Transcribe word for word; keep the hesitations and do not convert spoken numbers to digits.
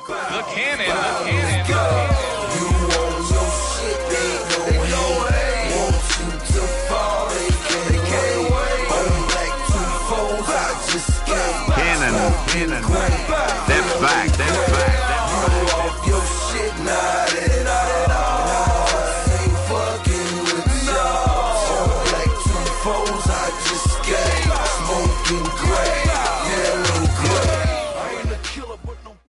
The cannon, the cannon. You want your shit, they know way. Want you to fall, they can't wait. On black two fours, I just can't. Cannon, cannon.